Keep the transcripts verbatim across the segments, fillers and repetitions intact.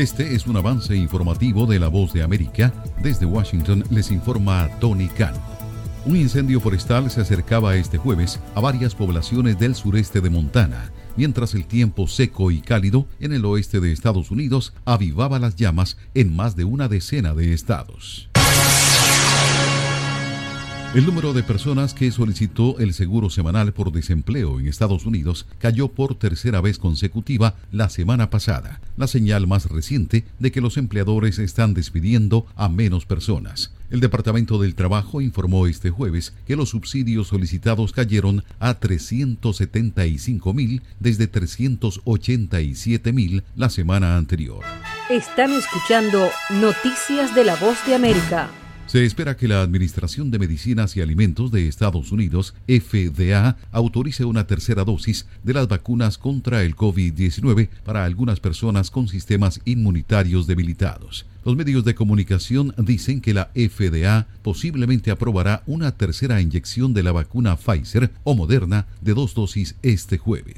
Este es un avance informativo de La Voz de América. Desde Washington les informa Tony Cano. Un incendio forestal se acercaba este jueves a varias poblaciones del sureste de Montana, mientras el tiempo seco y cálido en el oeste de Estados Unidos avivaba las llamas en más de una decena de estados. El número de personas que solicitó el seguro semanal por desempleo en Estados Unidos cayó por tercera vez consecutiva la semana pasada, la señal más reciente de que los empleadores están despidiendo a menos personas. El Departamento del Trabajo informó este jueves que los subsidios solicitados cayeron a trescientos setenta y cinco mil desde trescientos ochenta y siete mil la semana anterior. Están escuchando Noticias de La Voz de América. Se espera que la Administración de Medicinas y Alimentos de Estados Unidos, F D A, autorice una tercera dosis de las vacunas contra el COVID diecinueve para algunas personas con sistemas inmunitarios debilitados. Los medios de comunicación dicen que la F D A posiblemente aprobará una tercera inyección de la vacuna Pfizer o Moderna de dos dosis este jueves.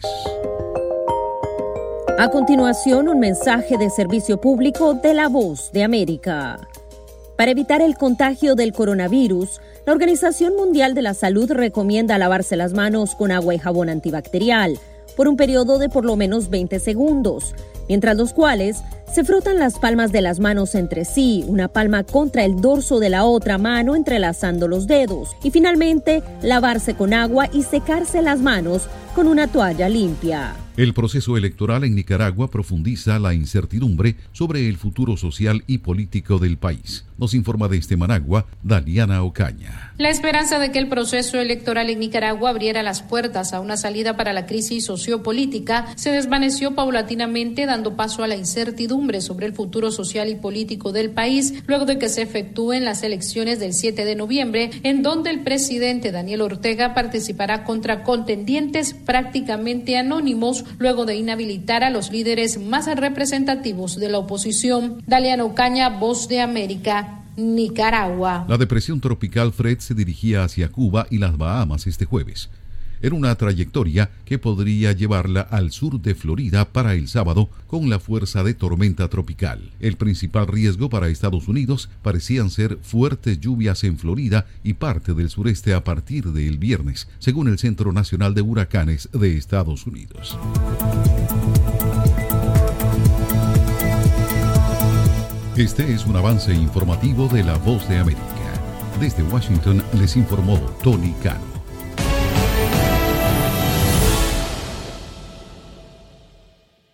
A continuación, un mensaje de servicio público de La Voz de América. Para evitar el contagio del coronavirus, la Organización Mundial de la Salud recomienda lavarse las manos con agua y jabón antibacterial por un periodo de por lo menos veinte segundos, mientras los cuales se frotan las palmas de las manos entre sí, una palma contra el dorso de la otra mano entrelazando los dedos, y finalmente lavarse con agua y secarse las manos con una toalla limpia. El proceso electoral en Nicaragua profundiza la incertidumbre sobre el futuro social y político del país. Nos informa desde Managua, Daliana Ocaña. La esperanza de que el proceso electoral en Nicaragua abriera las puertas a una salida para la crisis sociopolítica se desvaneció paulatinamente, dando paso a la incertidumbre sobre el futuro social y político del país, luego de que se efectúen las elecciones del siete de noviembre, en donde el presidente Daniel Ortega participará contra contendientes prácticamente anónimos, luego de inhabilitar a los líderes más representativos de la oposición. Daliana Ocaña, Voz de América, Nicaragua. La depresión tropical Fred se dirigía hacia Cuba y las Bahamas este jueves. Era una trayectoria que podría llevarla al sur de Florida para el sábado con la fuerza de tormenta tropical. El principal riesgo para Estados Unidos parecían ser fuertes lluvias en Florida y parte del sureste a partir del viernes, según el Centro Nacional de Huracanes de Estados Unidos. Este es un avance informativo de La Voz de América. Desde Washington les informó Tony Cano.